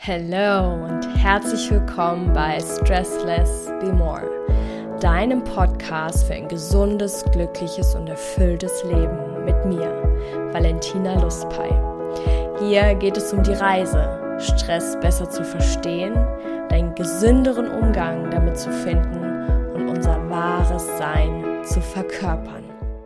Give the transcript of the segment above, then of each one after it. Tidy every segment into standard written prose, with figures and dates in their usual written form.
Hello und herzlich willkommen bei Stressless Be More, deinem Podcast für ein gesundes, glückliches und erfülltes Leben mit mir, Valentina Lustpei. Hier geht es um die Reise, Stress besser zu verstehen, deinen gesünderen Umgang damit zu finden und unser wahres Sein zu verkörpern.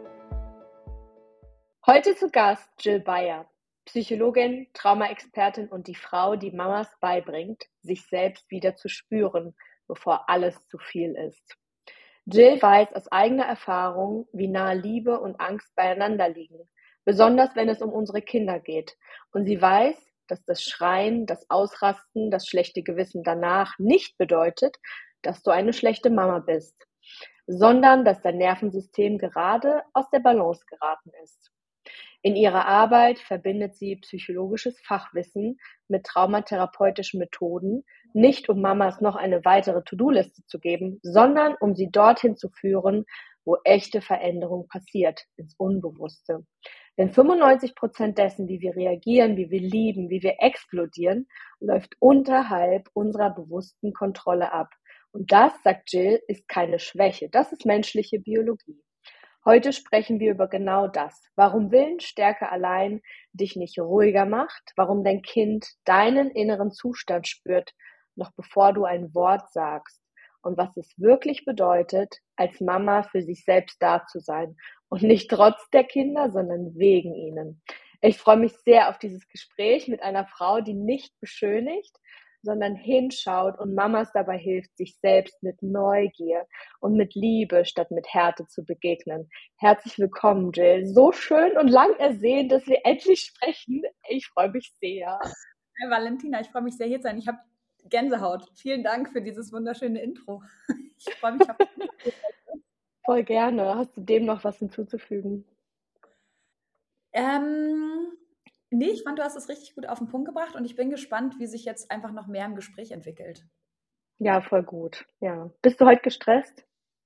Heute zu Gast Jill Beyer, Psychologin, Traumaexpertin und die Frau, die Mamas beibringt, sich selbst wieder zu spüren, bevor alles zu viel ist. Jill weiß aus eigener Erfahrung, wie nah Liebe und Angst beieinander liegen, besonders wenn es um unsere Kinder geht. Und sie weiß, dass das Schreien, das Ausrasten, das schlechte Gewissen danach nicht bedeutet, dass du eine schlechte Mama bist, sondern dass dein Nervensystem gerade aus der Balance geraten ist. In ihrer Arbeit verbindet sie psychologisches Fachwissen mit traumatherapeutischen Methoden, nicht um Mamas noch eine weitere To-Do-Liste zu geben, sondern um sie dorthin zu führen, wo echte Veränderung passiert, ins Unbewusste. Denn 95% dessen, wie wir reagieren, wie wir lieben, wie wir explodieren, läuft unterhalb unserer bewussten Kontrolle ab. Und das, sagt Jill, ist keine Schwäche, das ist menschliche Biologie. Heute sprechen wir über genau das, warum Willensstärke allein dich nicht ruhiger macht, warum dein Kind deinen inneren Zustand spürt, noch bevor du ein Wort sagst und was es wirklich bedeutet, als Mama für sich selbst da zu sein und nicht trotz der Kinder, sondern wegen ihnen. Ich freue mich sehr auf dieses Gespräch mit einer Frau, die nicht beschönigt, sondern hinschaut und Mamas dabei hilft, sich selbst mit Neugier und mit Liebe statt mit Härte zu begegnen. Herzlich willkommen, Jill. So schön und lang ersehnt, dass wir endlich sprechen. Ich freue mich sehr. Hi Valentina, ich freue mich sehr, hier zu sein. Ich habe Gänsehaut. Vielen Dank für dieses wunderschöne Intro. Ich freue mich auf Voll gerne. Hast du dem noch was hinzuzufügen? Nee, ich fand, du hast es richtig gut auf den Punkt gebracht und ich bin gespannt, wie sich jetzt einfach noch mehr im Gespräch entwickelt. Ja, voll gut. Ja. Bist du heute gestresst?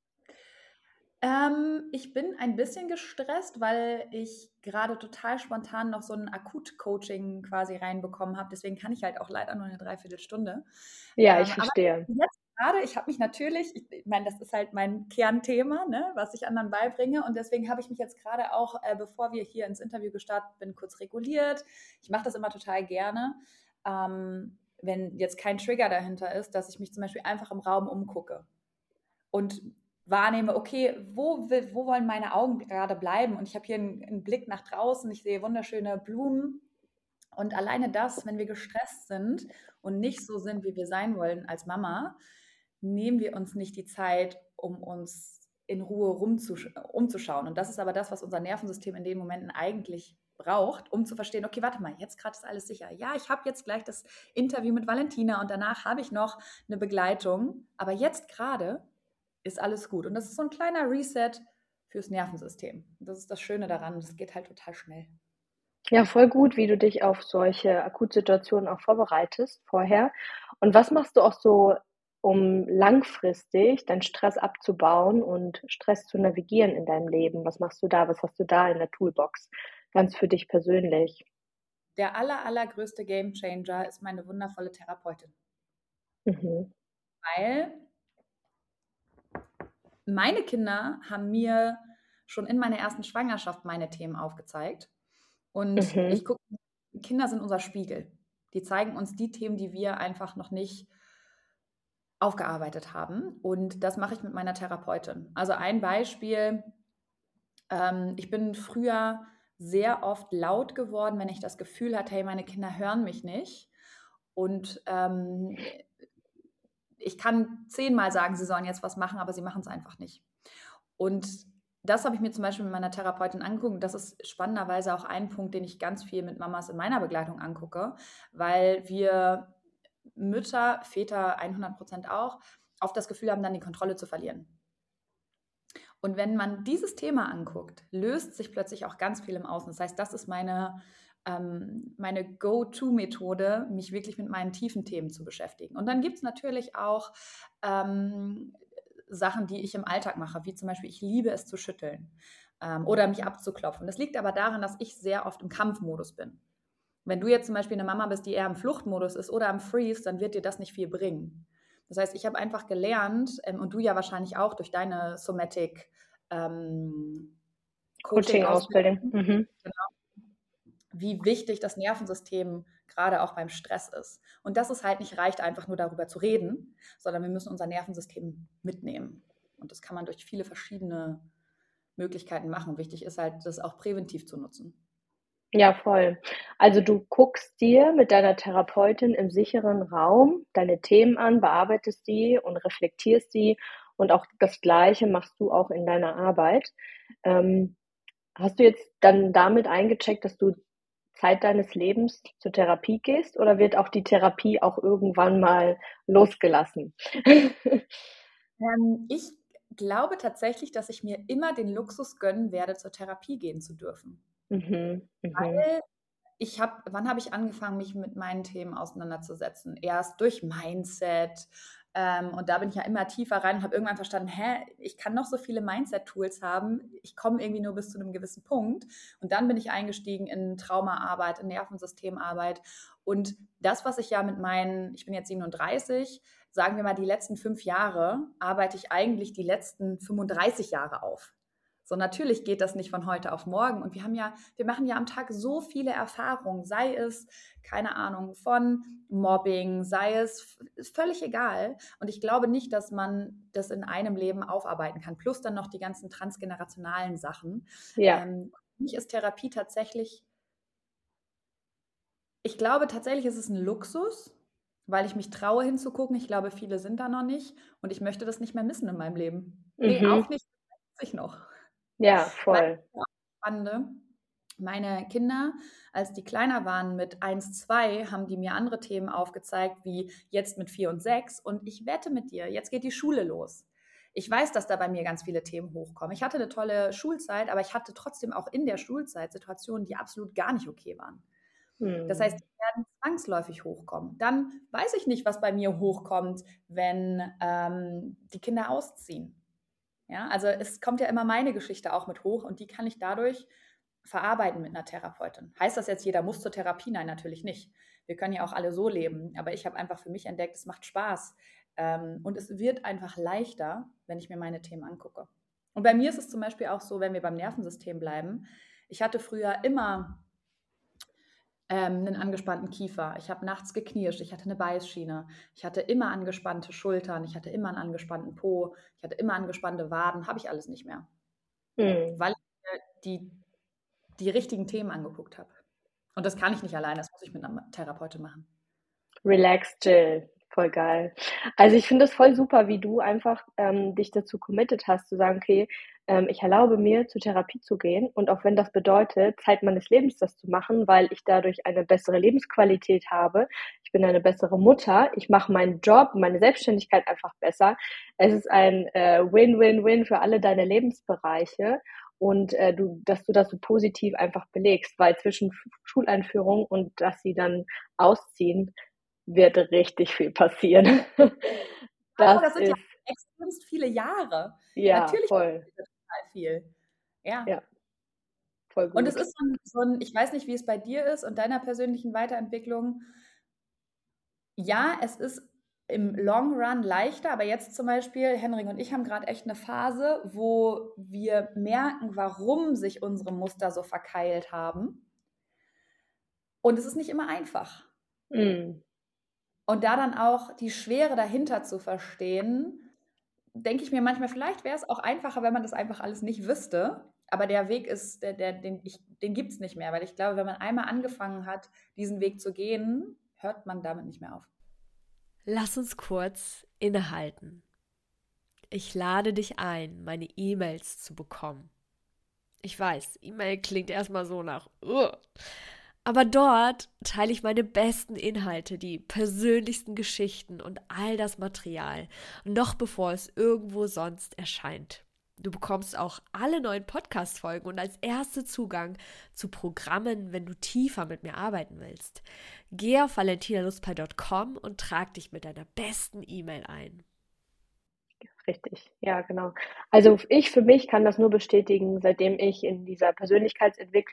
Ich bin ein bisschen gestresst, weil ich gerade total spontan noch so ein Akut-Coaching quasi reinbekommen habe. Deswegen kann ich halt auch leider nur eine Dreiviertelstunde. Ja, ich verstehe. Aber jetzt gerade, ich habe mich natürlich, ich meine, das ist halt mein Kernthema, ne, was ich anderen beibringe. Und deswegen habe ich mich jetzt gerade auch, bevor wir hier ins Interview gestartet bin, kurz reguliert. Ich mache das immer total gerne, wenn jetzt kein Trigger dahinter ist, dass ich mich zum Beispiel einfach im Raum umgucke und wahrnehme, okay, wo wollen meine Augen gerade bleiben? Und ich habe hier einen Blick nach draußen, ich sehe wunderschöne Blumen. Und alleine das, wenn wir gestresst sind und nicht so sind, wie wir sein wollen als Mama, nehmen wir uns nicht die Zeit, um uns in Ruhe umzuschauen. Und das ist aber das, was unser Nervensystem in den Momenten eigentlich braucht, um zu verstehen, okay, warte mal, jetzt gerade ist alles sicher. Ja, ich habe jetzt gleich das Interview mit Valentina und danach habe ich noch eine Begleitung. Aber jetzt gerade ist alles gut. Und das ist so ein kleiner Reset fürs Nervensystem. Und das ist das Schöne daran. Das geht halt total schnell. Ja, voll gut, wie du dich auf solche Akutsituationen auch vorbereitest vorher. Und was machst du auch so, um langfristig deinen Stress abzubauen und Stress zu navigieren in deinem Leben? Was machst du da? Was hast du da in der Toolbox? Ganz für dich persönlich. Der allergrößte Gamechanger ist meine wundervolle Therapeutin. Mhm. Weil meine Kinder haben mir schon in meiner ersten Schwangerschaft meine Themen aufgezeigt. Und ich gucke, Kinder sind unser Spiegel. Die zeigen uns die Themen, die wir einfach noch nicht aufgearbeitet haben. Und das mache ich mit meiner Therapeutin. Also ein Beispiel, ich bin früher sehr oft laut geworden, wenn ich das Gefühl hatte, hey, meine Kinder hören mich nicht. Und ich kann 10-mal sagen, sie sollen jetzt was machen, aber sie machen es einfach nicht. Und das habe ich mir zum Beispiel mit meiner Therapeutin angeguckt. Und das ist spannenderweise auch ein Punkt, den ich ganz viel mit Mamas in meiner Begleitung angucke, weil wir Mütter, Väter 100% auch, oft das Gefühl haben, dann die Kontrolle zu verlieren. Und wenn man dieses Thema anguckt, löst sich plötzlich auch ganz viel im Außen. Das heißt, das ist meine Go-To-Methode, mich wirklich mit meinen tiefen Themen zu beschäftigen. Und dann gibt es natürlich auch Sachen, die ich im Alltag mache, wie zum Beispiel, ich liebe es zu schütteln oder mich abzuklopfen. Das liegt aber daran, dass ich sehr oft im Kampfmodus bin. Wenn du jetzt zum Beispiel eine Mama bist, die eher im Fluchtmodus ist oder am Freeze, dann wird dir das nicht viel bringen. Das heißt, ich habe einfach gelernt, und du ja wahrscheinlich auch durch deine Somatic Coaching-Ausbildung. Coaching-Ausbildung, wie wichtig das Nervensystem gerade auch beim Stress ist. Und dass es halt nicht reicht, einfach nur darüber zu reden, sondern wir müssen unser Nervensystem mitnehmen. Und das kann man durch viele verschiedene Möglichkeiten machen. Wichtig ist halt, das auch präventiv zu nutzen. Ja, voll. Also du guckst dir mit deiner Therapeutin im sicheren Raum deine Themen an, bearbeitest die und reflektierst die und auch das Gleiche machst du auch in deiner Arbeit. Hast du jetzt dann damit eingecheckt, dass du Zeit deines Lebens zur Therapie gehst oder wird auch die Therapie auch irgendwann mal losgelassen? Ich glaube tatsächlich, dass ich mir immer den Luxus gönnen werde, zur Therapie gehen zu dürfen. Weil wann habe ich angefangen, mich mit meinen Themen auseinanderzusetzen? Erst durch Mindset. Und da bin ich ja immer tiefer rein und habe irgendwann verstanden, ich kann noch so viele Mindset-Tools haben, ich komme irgendwie nur bis zu einem gewissen Punkt. Und dann bin ich eingestiegen in Traumaarbeit, in Nervensystemarbeit. Und das, was ich ja ich bin jetzt 37, sagen wir mal, die letzten 5 Jahre arbeite ich eigentlich die letzten 35 Jahre auf. So, natürlich geht das nicht von heute auf morgen. Und wir machen ja am Tag so viele Erfahrungen, sei es, keine Ahnung, von Mobbing, ist völlig egal. Und ich glaube nicht, dass man das in einem Leben aufarbeiten kann. Plus dann noch die ganzen transgenerationalen Sachen. Ja. Für mich ist Therapie ich glaube tatsächlich, ist es ein Luxus, weil ich mich traue hinzugucken. Ich glaube, viele sind da noch nicht. Und ich möchte das nicht mehr missen in meinem Leben. Nee, auch nicht, weiß ich noch. Ja, voll. Spannende. Meine Kinder, als die kleiner waren mit 1, 2, haben die mir andere Themen aufgezeigt, wie jetzt mit 4 und 6. Und ich wette mit dir, jetzt geht die Schule los. Ich weiß, dass da bei mir ganz viele Themen hochkommen. Ich hatte eine tolle Schulzeit, aber ich hatte trotzdem auch in der Schulzeit Situationen, die absolut gar nicht okay waren. Das heißt, die werden zwangsläufig hochkommen. Dann weiß ich nicht, was bei mir hochkommt, wenn die Kinder ausziehen. Ja, also es kommt ja immer meine Geschichte auch mit hoch und die kann ich dadurch verarbeiten mit einer Therapeutin. Heißt das jetzt, jeder muss zur Therapie? Nein, natürlich nicht. Wir können ja auch alle so leben, aber ich habe einfach für mich entdeckt, es macht Spaß und es wird einfach leichter, wenn ich mir meine Themen angucke. Und bei mir ist es zum Beispiel auch so, wenn wir beim Nervensystem bleiben, ich hatte früher immer einen angespannten Kiefer. Ich habe nachts geknirscht, ich hatte eine Beißschiene, ich hatte immer angespannte Schultern, ich hatte immer einen angespannten Po, ich hatte immer angespannte Waden, habe ich alles nicht mehr. Weil ich mir die richtigen Themen angeguckt habe. Und das kann ich nicht alleine, das muss ich mit einer Therapeutin machen. Relax, Jill. Voll geil. Also ich finde es voll super, wie du einfach dich dazu committed hast, zu sagen, okay, ich erlaube mir, zur Therapie zu gehen und auch wenn das bedeutet, Zeit meines Lebens das zu machen, weil ich dadurch eine bessere Lebensqualität habe, ich bin eine bessere Mutter, ich mache meinen Job, meine Selbstständigkeit einfach besser. Es ist ein Win-Win-Win für alle deine Lebensbereiche und dass du das so positiv einfach belegst, weil zwischen Schuleinführung und dass sie dann ausziehen, wird richtig viel passieren. Das sind ja extrem viele Jahre. Ja, natürlich voll. Total viel. Ja. Voll gut. Und es ist ich weiß nicht, wie es bei dir ist und deiner persönlichen Weiterentwicklung. Ja, es ist im Long Run leichter, aber jetzt zum Beispiel, Henrik und ich haben gerade echt eine Phase, wo wir merken, warum sich unsere Muster so verkeilt haben. Und es ist nicht immer einfach. Und da dann auch die Schwere dahinter zu verstehen, denke ich mir manchmal, vielleicht wäre es auch einfacher, wenn man das einfach alles nicht wüsste. Aber der Weg ist, den gibt es nicht mehr, weil ich glaube, wenn man einmal angefangen hat, diesen Weg zu gehen, hört man damit nicht mehr auf. Lass uns kurz innehalten. Ich lade dich ein, meine E-Mails zu bekommen. Ich weiß, E-Mail klingt erstmal so nach aber dort teile ich meine besten Inhalte, die persönlichsten Geschichten und all das Material, noch bevor es irgendwo sonst erscheint. Du bekommst auch alle neuen Podcast-Folgen und als erste Zugang zu Programmen, wenn du tiefer mit mir arbeiten willst. Geh auf valentinalustpei.com und trag dich mit deiner besten E-Mail ein. Richtig, ja, genau. Also ich für mich kann das nur bestätigen, seitdem ich in dieser Persönlichkeitsentwicklungsphase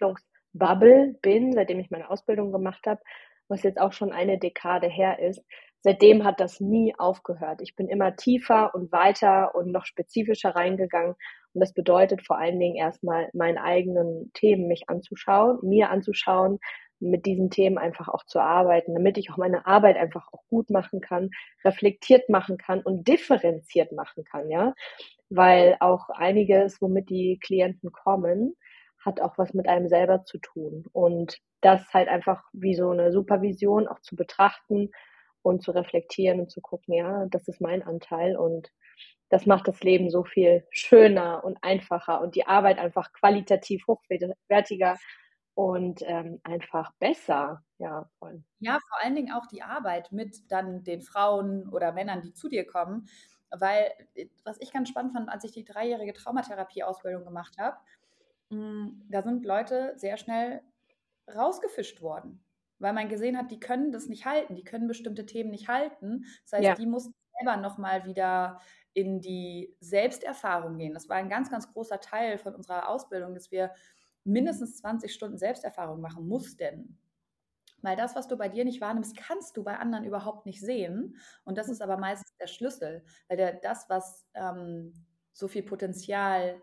Bubble bin, seitdem ich meine Ausbildung gemacht habe, was jetzt auch schon eine Dekade her ist. Seitdem hat das nie aufgehört. Ich bin immer tiefer und weiter und noch spezifischer reingegangen. Und das bedeutet vor allen Dingen erstmal meine eigenen Themen mir anzuschauen, mit diesen Themen einfach auch zu arbeiten, damit ich auch meine Arbeit einfach auch gut machen kann, reflektiert machen kann und differenziert machen kann, ja. Weil auch einiges, womit die Klienten kommen, hat auch was mit einem selber zu tun. Und das halt einfach wie so eine Supervision auch zu betrachten und zu reflektieren und zu gucken, ja, das ist mein Anteil und das macht das Leben so viel schöner und einfacher und die Arbeit einfach qualitativ hochwertiger und einfach besser. Ja, voll. Ja, vor allen Dingen auch die Arbeit mit dann den Frauen oder Männern, die zu dir kommen. Weil, was ich ganz spannend fand, als ich die 3-jährige Traumatherapie-Ausbildung gemacht habe, da sind Leute sehr schnell rausgefischt worden, weil man gesehen hat, die können das nicht halten, die können bestimmte Themen nicht halten. Das heißt, Ja. die mussten selber nochmal wieder in die Selbsterfahrung gehen. Das war ein ganz, ganz großer Teil von unserer Ausbildung, dass wir mindestens 20 Stunden Selbsterfahrung machen mussten. Weil das, was du bei dir nicht wahrnimmst, kannst du bei anderen überhaupt nicht sehen. Und das ist aber meistens der Schlüssel, weil das, was so viel Potenzial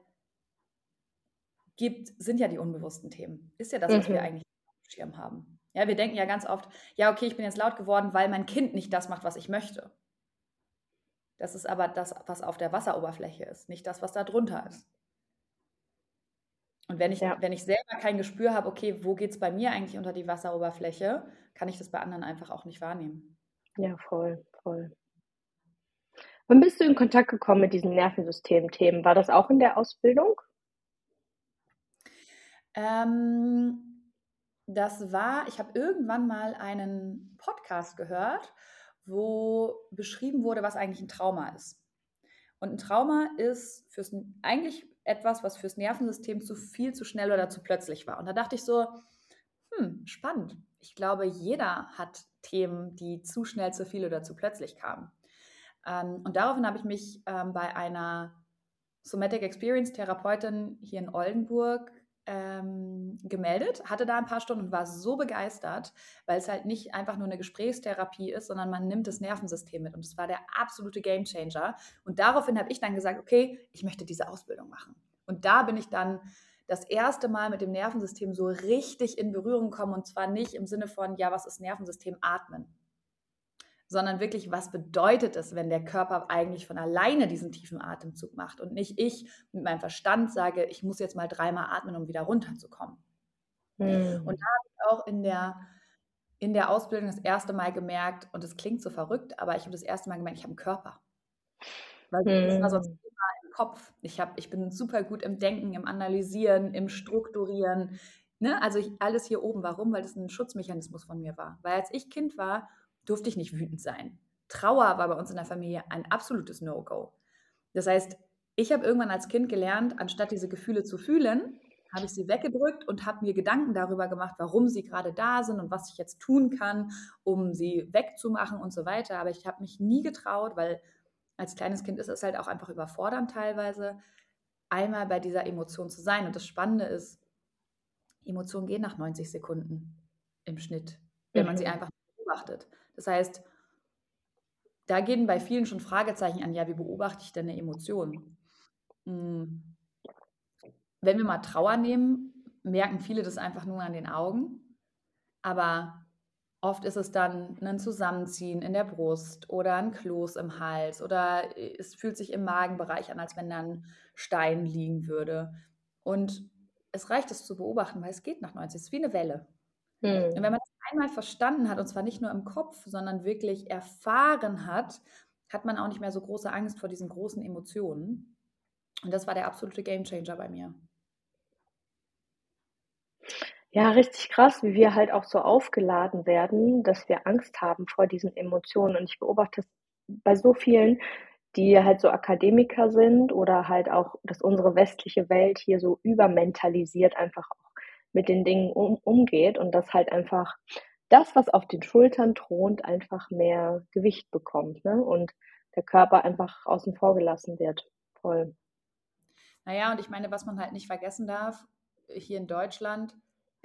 gibt, sind ja die unbewussten Themen. Ist ja das, was wir eigentlich auf dem Schirm haben. Ja, wir denken ja ganz oft, ja, okay, ich bin jetzt laut geworden, weil mein Kind nicht das macht, was ich möchte. Das ist aber das, was auf der Wasseroberfläche ist, nicht das, was da drunter ist. Und wenn ich selber kein Gespür habe, okay, wo geht es bei mir eigentlich unter die Wasseroberfläche, kann ich das bei anderen einfach auch nicht wahrnehmen. Ja, voll, voll. Wann bist du in Kontakt gekommen mit diesen Nervensystem-Themen? War das auch in der Ausbildung? Ich habe irgendwann mal einen Podcast gehört, wo beschrieben wurde, was eigentlich ein Trauma ist. Und ein Trauma ist eigentlich etwas, was fürs Nervensystem zu viel, zu schnell oder zu plötzlich war. Und da dachte ich so, spannend. Ich glaube, jeder hat Themen, die zu schnell, zu viel oder zu plötzlich kamen. Und daraufhin habe ich mich bei einer Somatic Experience Therapeutin hier in Oldenburg gemeldet, hatte da ein paar Stunden und war so begeistert, weil es halt nicht einfach nur eine Gesprächstherapie ist, sondern man nimmt das Nervensystem mit und es war der absolute Gamechanger. Und daraufhin habe ich dann gesagt, okay, ich möchte diese Ausbildung machen. Und da bin ich dann das erste Mal mit dem Nervensystem so richtig in Berührung gekommen und zwar nicht im Sinne von, ja, was ist Nervensystem? Atmen. Sondern wirklich, was bedeutet es, wenn der Körper eigentlich von alleine diesen tiefen Atemzug macht und nicht ich mit meinem Verstand sage, ich muss jetzt mal 3-mal atmen, um wieder runterzukommen. Und da habe ich auch in der Ausbildung das erste Mal gemerkt, und es klingt so verrückt, aber ich habe das erste Mal gemerkt, ich habe einen Körper. Weil das war sonst immer im Kopf. Ich bin super gut im Denken, im Analysieren, im Strukturieren. Ne? Also alles hier oben. Warum? Weil das ein Schutzmechanismus von mir war. Weil als ich Kind war, durfte ich nicht wütend sein. Trauer war bei uns in der Familie ein absolutes No-Go. Das heißt, ich habe irgendwann als Kind gelernt, anstatt diese Gefühle zu fühlen, habe ich sie weggedrückt und habe mir Gedanken darüber gemacht, warum sie gerade da sind und was ich jetzt tun kann, um sie wegzumachen und so weiter. Aber ich habe mich nie getraut, weil als kleines Kind ist es halt auch einfach überfordernd teilweise, einmal bei dieser Emotion zu sein. Und das Spannende ist, Emotionen gehen nach 90 Sekunden im Schnitt, wenn man sie einfach beobachtet. Das heißt, da gehen bei vielen schon Fragezeichen an, ja, wie beobachte ich denn eine Emotion? Wenn wir mal Trauer nehmen, merken viele das einfach nur an den Augen, aber oft ist es dann ein Zusammenziehen in der Brust oder ein Kloß im Hals oder es fühlt sich im Magenbereich an, als wenn da ein Stein liegen würde. Und es reicht, es zu beobachten, weil es geht nach 90. Es ist wie eine Welle. Und wenn man das einmal verstanden hat, und zwar nicht nur im Kopf, sondern wirklich erfahren hat, hat man auch nicht mehr so große Angst vor diesen großen Emotionen. Und das war der absolute Gamechanger bei mir. Ja, richtig krass, wie wir halt auch so aufgeladen werden, dass wir Angst haben vor diesen Emotionen. Und ich beobachte es bei so vielen, die halt so Akademiker sind oder halt auch, dass unsere westliche Welt hier so übermentalisiert einfach auch mit den Dingen umgeht und dass halt einfach das, was auf den Schultern thront, einfach mehr Gewicht bekommt, ne? Und der Körper einfach außen vor gelassen wird. Voll. Naja, und ich meine, was man halt nicht vergessen darf, hier in Deutschland,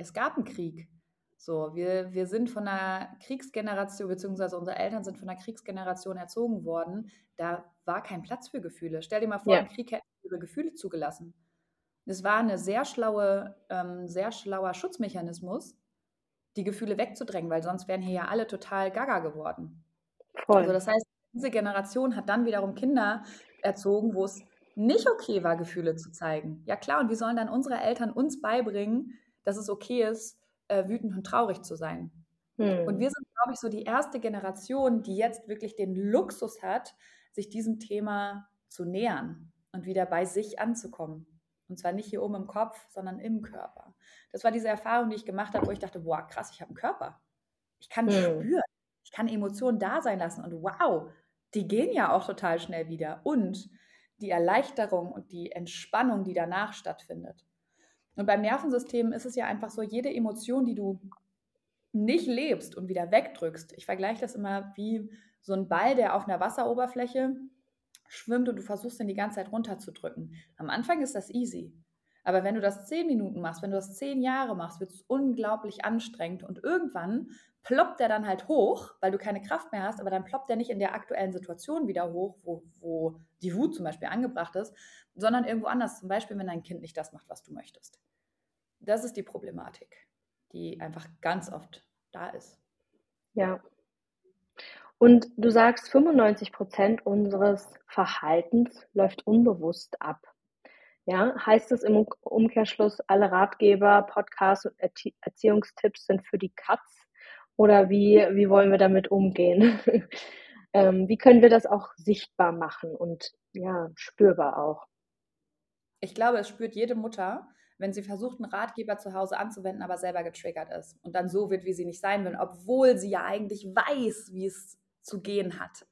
es gab einen Krieg. So, wir sind von einer Kriegsgeneration, beziehungsweise unsere Eltern sind von einer Kriegsgeneration erzogen worden. Da war kein Platz für Gefühle. Stell dir mal vor, Ja. im Krieg hätten wir ihre Gefühle zugelassen. Es war eine sehr schlauer Schutzmechanismus, die Gefühle wegzudrängen, weil sonst wären hier ja alle total gaga geworden. Voll. Also das heißt, diese Generation hat dann wiederum Kinder erzogen, wo es nicht okay war, Gefühle zu zeigen. Ja klar, und wie sollen dann unsere Eltern uns beibringen, dass es okay ist, wütend und traurig zu sein? Und wir sind, glaube ich, so die erste Generation, die jetzt wirklich den Luxus hat, sich diesem Thema zu nähern und wieder bei sich anzukommen. Und zwar nicht hier oben im Kopf, sondern im Körper. Das war diese Erfahrung, die ich gemacht habe, wo ich dachte, boah, krass, ich habe einen Körper. Ich kann spüren. Ich kann Emotionen da sein lassen. Und wow, die gehen ja auch total schnell wieder. Und die Erleichterung und die Entspannung, die danach stattfindet. Und beim Nervensystem ist es ja einfach so, jede Emotion, die du nicht lebst und wieder wegdrückst. Ich vergleiche das immer wie so ein Ball, der auf einer Wasseroberfläche schwimmt und du versuchst ihn die ganze Zeit runterzudrücken. Am Anfang ist das easy. Aber wenn du das 10 Minuten machst, wenn du das 10 Jahre machst, wird es unglaublich anstrengend und irgendwann ploppt der dann halt hoch, weil du keine Kraft mehr hast, aber dann ploppt der nicht in der aktuellen Situation wieder hoch, wo die Wut zum Beispiel angebracht ist, sondern irgendwo anders, zum Beispiel, wenn dein Kind nicht das macht, was du möchtest. Das ist die Problematik, die einfach ganz oft da ist. Ja. Und du sagst, 95% unseres Verhaltens läuft unbewusst ab. Ja, heißt es im Umkehrschluss, alle Ratgeber, Podcasts und Erziehungstipps sind für die Katz? Oder wie wollen wir damit umgehen? Wie können wir das auch sichtbar machen und ja, spürbar auch? Ich glaube, es spürt jede Mutter, wenn sie versucht, einen Ratgeber zu Hause anzuwenden, aber selber getriggert ist und dann so wird, wie sie nicht sein will, obwohl sie ja eigentlich weiß, wie es zu gehen hat.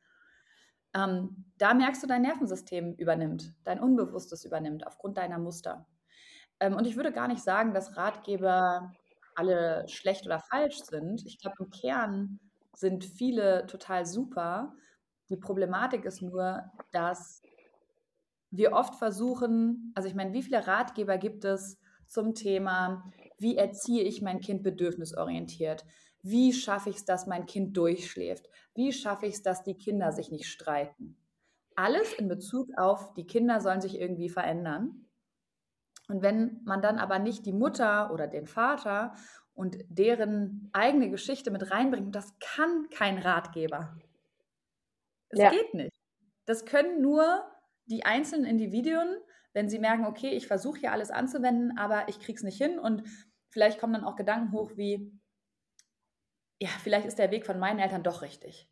Da merkst du, dein Nervensystem übernimmt, dein Unbewusstes übernimmt aufgrund deiner Muster. Und ich würde gar nicht sagen, dass Ratgeber alle schlecht oder falsch sind. Ich glaube, im Kern sind viele total super. Die Problematik ist nur, dass wir oft versuchen, also ich meine, wie viele Ratgeber gibt es zum Thema, wie erziehe ich mein Kind bedürfnisorientiert? Wie schaffe ich es, dass mein Kind durchschläft? Wie schaffe ich es, dass die Kinder sich nicht streiten? Alles in Bezug auf, die Kinder sollen sich irgendwie verändern. Und wenn man dann aber nicht die Mutter oder den Vater und deren eigene Geschichte mit reinbringt, das kann kein Ratgeber. Es geht nicht. Das können nur die einzelnen Individuen, wenn sie merken, okay, ich versuche hier alles anzuwenden, aber ich kriege es nicht hin und vielleicht kommen dann auch Gedanken hoch wie, ja, vielleicht ist der Weg von meinen Eltern doch richtig.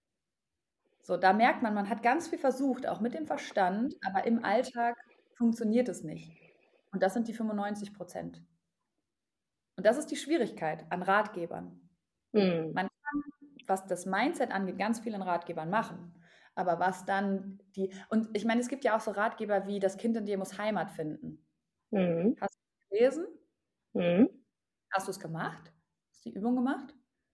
So, da merkt man hat ganz viel versucht, auch mit dem Verstand, aber im Alltag funktioniert es nicht. Und das sind die 95%. Und das ist die Schwierigkeit an Ratgebern. Man kann, was das Mindset angeht, ganz viel in Ratgebern machen. Aber was dann und ich meine, es gibt ja auch so Ratgeber wie, das Kind in dir muss Heimat finden. Hast du das gelesen? Hast du es gemacht? Hast du die Übung gemacht?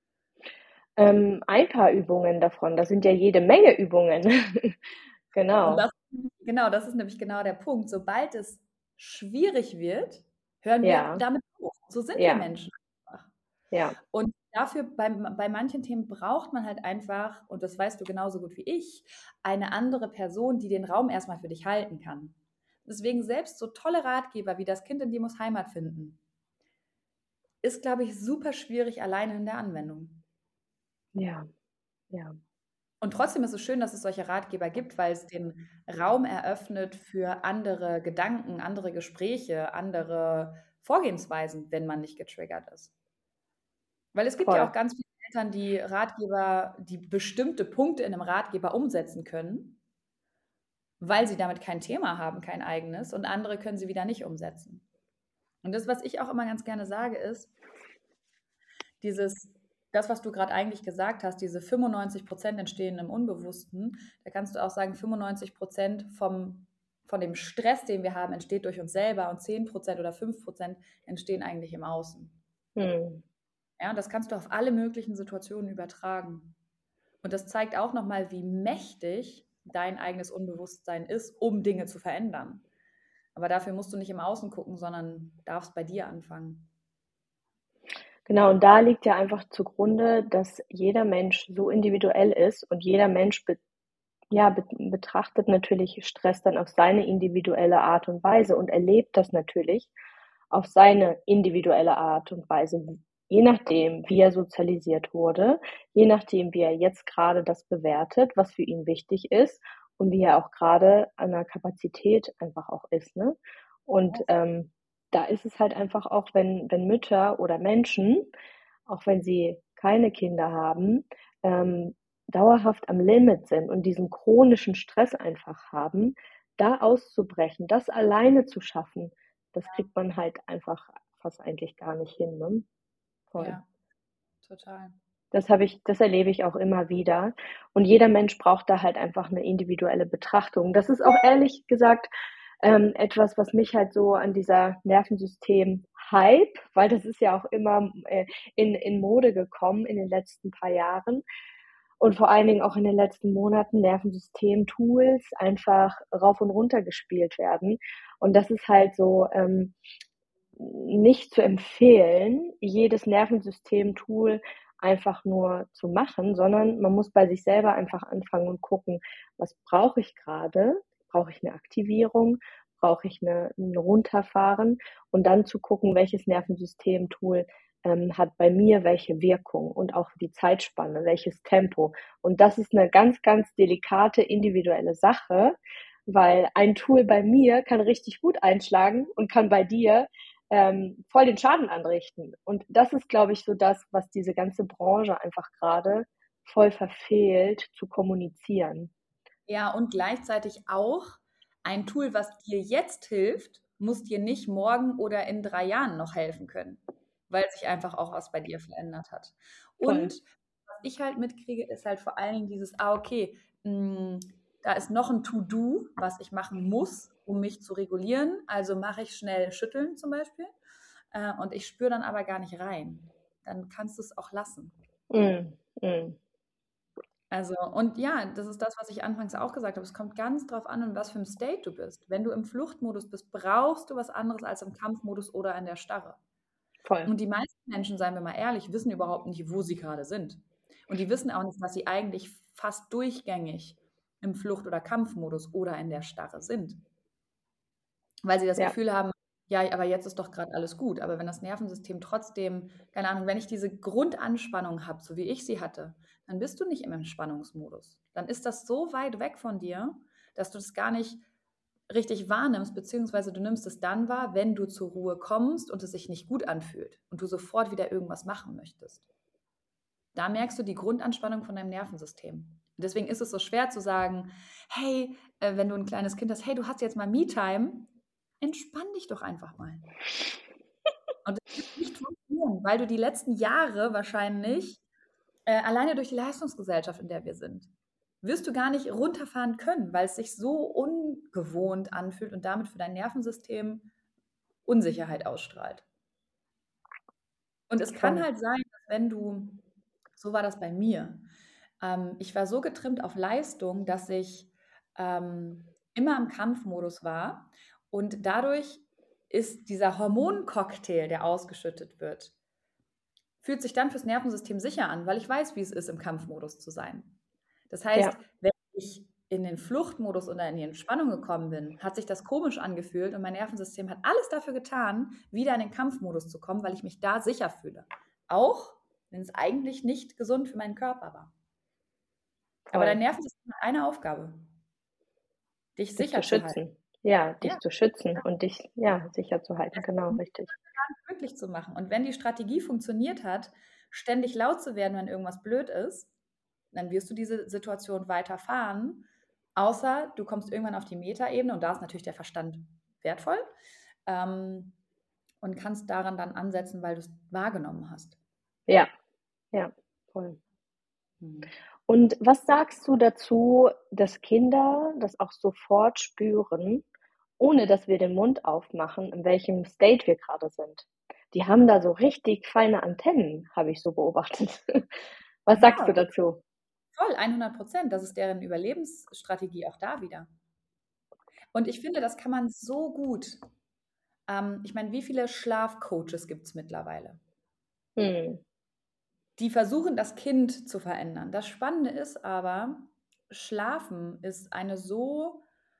Ein paar Übungen davon. Das sind ja jede Menge Übungen. Genau. Das ist nämlich genau der Punkt. Sobald es schwierig wird, hören wir damit auf. So sind wir Menschen einfach. Ja. Und dafür, bei manchen Themen braucht man halt einfach, und das weißt du genauso gut wie ich, eine andere Person, die den Raum erstmal für dich halten kann. Deswegen selbst so tolle Ratgeber wie das Kind in dir muss Heimat finden, ist, glaube ich, super schwierig alleine in der Anwendung. Ja. Und trotzdem ist es schön, dass es solche Ratgeber gibt, weil es den Raum eröffnet für andere Gedanken, andere Gespräche, andere Vorgehensweisen, wenn man nicht getriggert ist. Weil es gibt ja auch ganz viele Eltern, die Ratgeber, die bestimmte Punkte in einem Ratgeber umsetzen können, weil sie damit kein Thema haben, kein eigenes, und andere können sie wieder nicht umsetzen. Und das, was ich auch immer ganz gerne sage, ist, das, was du gerade eigentlich gesagt hast, diese 95% entstehen im Unbewussten, da kannst du auch sagen, 95% von dem Stress, den wir haben, entsteht durch uns selber und 10% oder 5% entstehen eigentlich im Außen. Ja, und das kannst du auf alle möglichen Situationen übertragen. Und das zeigt auch nochmal, wie mächtig dein eigenes Unbewusstsein ist, um Dinge zu verändern. Aber dafür musst du nicht im Außen gucken, sondern darfst bei dir anfangen. Genau, und da liegt ja einfach zugrunde, dass jeder Mensch so individuell ist und jeder Mensch betrachtet natürlich Stress dann auf seine individuelle Art und Weise und erlebt das natürlich auf seine individuelle Art und Weise, je nachdem, wie er sozialisiert wurde, je nachdem, wie er jetzt gerade das bewertet, was für ihn wichtig ist und wie er auch gerade an der Kapazität einfach auch ist, ne? Und da ist es halt einfach auch, wenn Mütter oder Menschen, auch wenn sie keine Kinder haben, dauerhaft am Limit sind und diesen chronischen Stress einfach haben, da auszubrechen, das alleine zu schaffen, das kriegt man halt einfach fast eigentlich gar nicht hin, ne? Voll. Ja, total. Das erlebe ich auch immer wieder. Und jeder Mensch braucht da halt einfach eine individuelle Betrachtung. Das ist auch ehrlich gesagt etwas, was mich halt so an dieser Nervensystem-Hype, weil das ist ja auch immer in Mode gekommen in den letzten paar Jahren und vor allen Dingen auch in den letzten Monaten Nervensystem-Tools einfach rauf und runter gespielt werden. Und das ist halt so nicht zu empfehlen, jedes Nervensystem-Tool einfach nur zu machen, sondern man muss bei sich selber einfach anfangen und gucken, was brauche ich gerade? Brauche ich eine Aktivierung? Brauche ich ein Runterfahren? Und dann zu gucken, welches Nervensystem-Tool hat bei mir welche Wirkung und auch die Zeitspanne, welches Tempo. Und das ist eine ganz, ganz delikate individuelle Sache, weil ein Tool bei mir kann richtig gut einschlagen und kann bei dir voll den Schaden anrichten. Und das ist, glaube ich, so das, was diese ganze Branche einfach gerade voll verfehlt zu kommunizieren. Ja, und gleichzeitig auch ein Tool, was dir jetzt hilft, muss dir nicht morgen oder in 3 Jahren noch helfen können, weil sich einfach auch was bei dir verändert hat. Voll. Und was ich halt mitkriege, ist halt vor allen Dingen dieses, okay, da ist noch ein To-Do, was ich machen muss, um mich zu regulieren. Also mache ich schnell Schütteln zum Beispiel und ich spüre dann aber gar nicht rein. Dann kannst du es auch lassen. Also, und ja, das ist das, was ich anfangs auch gesagt habe. Es kommt ganz drauf an, in was für einem State du bist. Wenn du im Fluchtmodus bist, brauchst du was anderes als im Kampfmodus oder in der Starre. Voll. Und die meisten Menschen, seien wir mal ehrlich, wissen überhaupt nicht, wo sie gerade sind. Und die wissen auch nicht, dass sie eigentlich fast durchgängig im Flucht- oder Kampfmodus oder in der Starre sind. Weil sie das Gefühl haben, ja, aber jetzt ist doch gerade alles gut. Aber wenn das Nervensystem trotzdem, keine Ahnung, wenn ich diese Grundanspannung habe, so wie ich sie hatte, dann bist du nicht im Entspannungsmodus. Dann ist das so weit weg von dir, dass du das gar nicht richtig wahrnimmst, beziehungsweise du nimmst es dann wahr, wenn du zur Ruhe kommst und es sich nicht gut anfühlt und du sofort wieder irgendwas machen möchtest. Da merkst du die Grundanspannung von deinem Nervensystem. Und deswegen ist es so schwer zu sagen, hey, wenn du ein kleines Kind hast, hey, du hast jetzt mal Me-Time, entspann dich doch einfach mal. Und das wird nicht funktionieren, weil du die letzten Jahre wahrscheinlich alleine durch die Leistungsgesellschaft, in der wir sind, wirst du gar nicht runterfahren können, weil es sich so ungewohnt anfühlt und damit für dein Nervensystem Unsicherheit ausstrahlt. Und es kann halt sein, dass wenn du, so war das bei mir, ich war so getrimmt auf Leistung, dass ich immer im Kampfmodus war und dadurch ist dieser Hormoncocktail, der ausgeschüttet wird, fühlt sich dann fürs Nervensystem sicher an, weil ich weiß, wie es ist, im Kampfmodus zu sein. Das heißt, wenn ich in den Fluchtmodus oder in die Entspannung gekommen bin, hat sich das komisch angefühlt und mein Nervensystem hat alles dafür getan, wieder in den Kampfmodus zu kommen, weil ich mich da sicher fühle. Auch wenn es eigentlich nicht gesund für meinen Körper war. Aber dein Nervensystem hat eine Aufgabe, dich sicher zu halten. Ja, dich zu schützen und dich sicher zu halten, genau, richtig. Möglich zu machen. Und wenn die Strategie funktioniert hat, ständig laut zu werden, wenn irgendwas blöd ist, dann wirst du diese Situation weiterfahren, außer du kommst irgendwann auf die Metaebene und da ist natürlich der Verstand wertvoll und kannst daran dann ansetzen, weil du es wahrgenommen hast. Ja, voll. Und was sagst du dazu, dass Kinder das auch sofort spüren, ohne dass wir den Mund aufmachen, in welchem State wir gerade sind? Die haben da so richtig feine Antennen, habe ich so beobachtet. Was sagst du dazu? Voll, 100%. Das ist deren Überlebensstrategie auch da wieder. Und ich finde, das kann man so gut. Ich meine, wie viele Schlafcoaches gibt es mittlerweile? die versuchen, das Kind zu verändern. Das Spannende ist aber, Schlafen ist eine so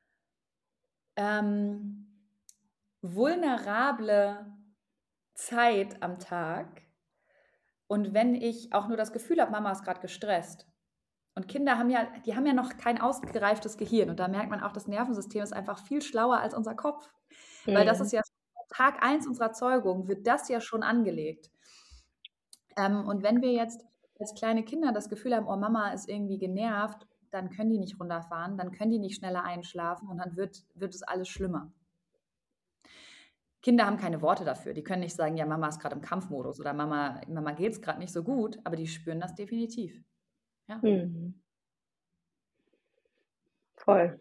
vulnerable Zeit am Tag. Und wenn ich auch nur das Gefühl habe, Mama ist gerade gestresst. Und Kinder haben ja noch kein ausgereiftes Gehirn. Und da merkt man auch, das Nervensystem ist einfach viel schlauer als unser Kopf. Weil das ist ja Tag 1 unserer Zeugung, wird das ja schon angelegt. Und wenn wir jetzt als kleine Kinder das Gefühl haben, oh, Mama ist irgendwie genervt, dann können die nicht runterfahren, dann können die nicht schneller einschlafen und dann wird es alles schlimmer. Kinder haben keine Worte dafür. Die können nicht sagen, ja, Mama ist gerade im Kampfmodus oder Mama geht es gerade nicht so gut, aber die spüren das definitiv. Ja. Voll.